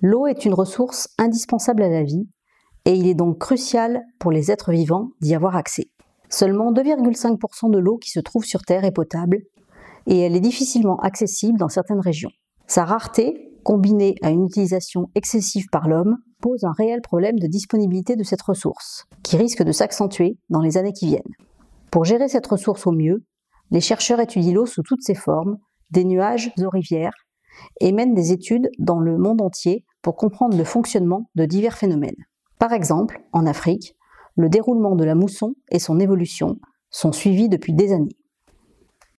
L'eau est une ressource indispensable à la vie et il est donc crucial pour les êtres vivants d'y avoir accès. Seulement 2,5% de l'eau qui se trouve sur Terre est potable et elle est difficilement accessible dans certaines régions. Sa rareté, combinée à une utilisation excessive par l'homme, pose un réel problème de disponibilité de cette ressource, qui risque de s'accentuer dans les années qui viennent. Pour gérer cette ressource au mieux, les chercheurs étudient l'eau sous toutes ses formes, des nuages aux rivières, et mènent des études dans le monde entier pour comprendre le fonctionnement de divers phénomènes. Par exemple, en Afrique, le déroulement de la mousson et son évolution sont suivis depuis des années.